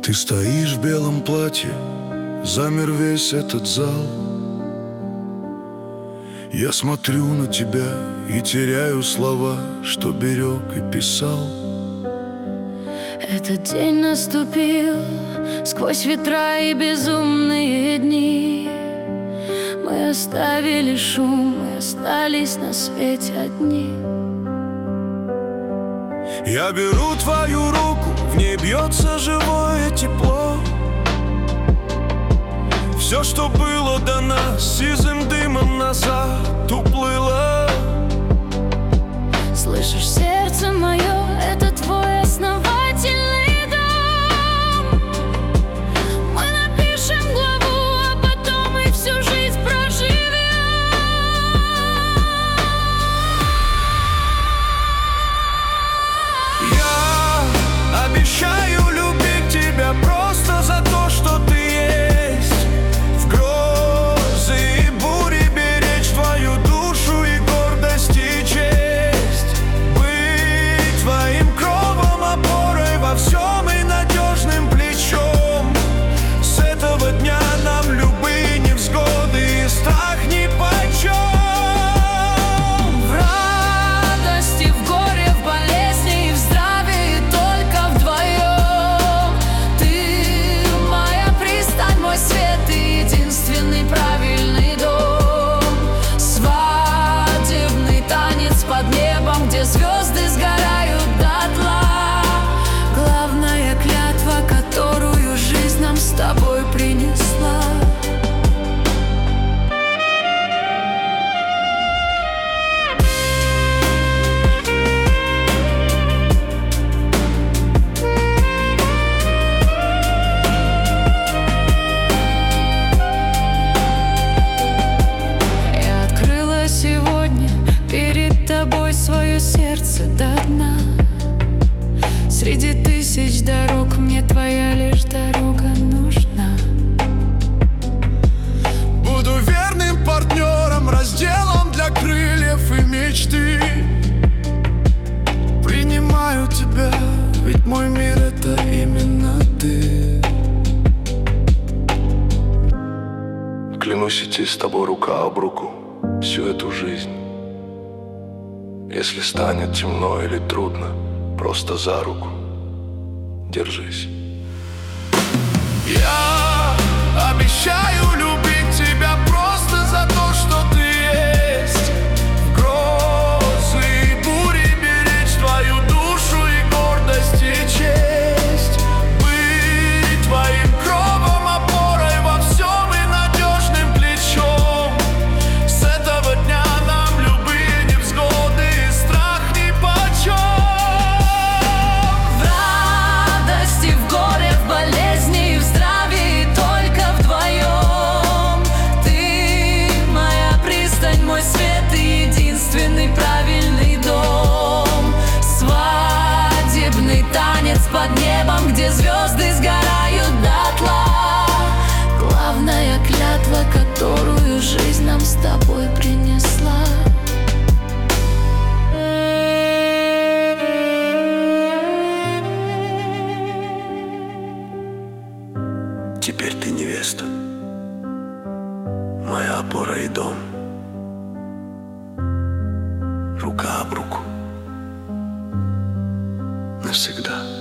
Ты стоишь в белом платье, замер весь этот зал. Я смотрю на тебя и теряю слова, что берег и писал. Этот день наступил сквозь ветра и безумные дни. Мы оставили шум, мы остались на свете одни. Я беру твою руку, в ней бьется живое тепло. Все, что было до нас, сизым дымом назад уплыло. Слышишь, сердце мое, это твой основательный дом. Мы напишем главу, а потом и всю жизнь проживем. Я обещаю любить тебя просто за то, что ты есть. В грозы и бури беречь твою душу и гордость и честь. Быть твоим кровом, опорой во всем и надежным плечом. С этого дня нам любые невзгоды и страх нипочем. В радости, в горе, в болезни и в здравии только вдвоем. Ты моя пристань, мой свет и единственный правильный дом. Свадебный танец под небом, где звезды сгорают дотла. Главная клятва, которую жизнь нам с тобой принесла. Я открыла сегодня перед тобой свое сердце до дна. Среди тысяч дорог мне твоя лишь дорога нужна. Буду верным партнером, разделом для крыльев и мечты. Принимаю тебя, ведь мой мир — это именно ты. Клянусь идти с тобой рука об руку всю эту жизнь. Если станет темно или трудно, просто за руку держись. Я обещаю любить тебя просто за то, что ты есть. В грозы и бури беречь твою душу и гордость и честь. Быть твоим кровом, опорой во всем и надежным плечом. С этого дня нам любые невзгоды и страх нипочем. В радости, в горе, в болезни и в здравии только вдвоем. Ты моя пристань, мой свет и единственный правильный дом. Свадебный танец под небом, где звезды сгорают дотла. Главная клятва, которую жизнь нам с тобой принесла. Теперь ты невеста, моя опора и дом. Рука об руку навсегда.